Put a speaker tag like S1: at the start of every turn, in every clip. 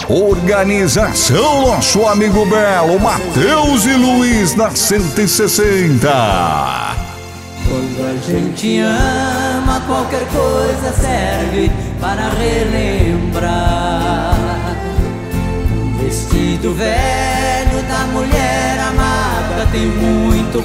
S1: Organização nosso amigo Belo, Matheus e Luiz da 160.
S2: Quando a gente ama, qualquer coisa serve para relembrar. O vestido velho da mulher amada tem muito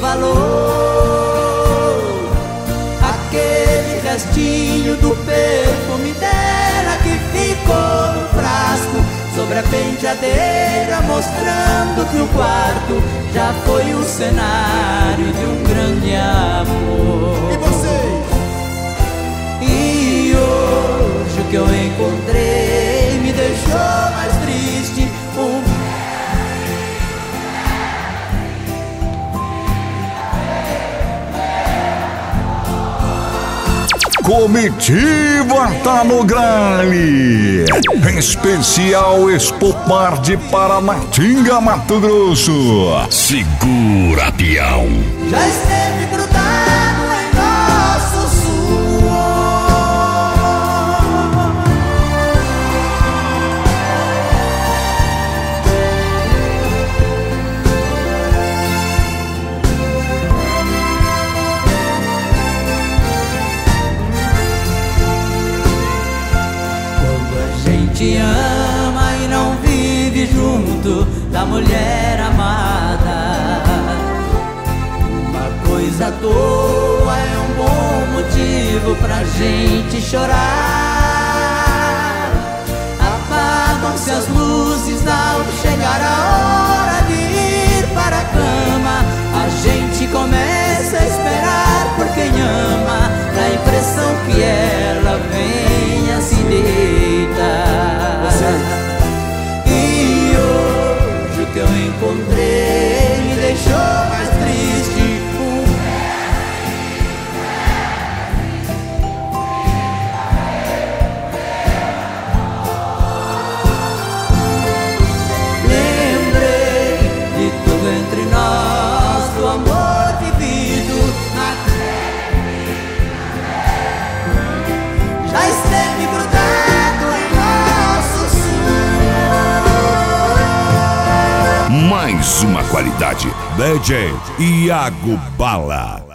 S2: valor. Aquele restinho do perfume dela que ficou no frasco sobre a penteadeira, mostrando que o quarto já foi o cenário de um grande amor.
S3: E vocês?
S2: E hoje o que eu encontrei me deixou mais triste.
S1: Comitiva tá no grale. Especial Expo Par de Paranatinga, Mato Grosso. Segura, peão.
S2: Já esteve grudado em nosso suor. Quando a gente ama e não vive junto da mulher amada, coisa à toa é um bom motivo pra gente chorar. Apagam-se as luzes ao chegar a hora de ir para a cama. A gente começa a esperar por quem ama, dá a impressão que ela venha se deitar. E hoje o que eu encontrei me deixou mais triste. Entre nós, do amor vivido já esteve grudado em nosso suor.
S1: Mais uma qualidade. DJ Iago Bala.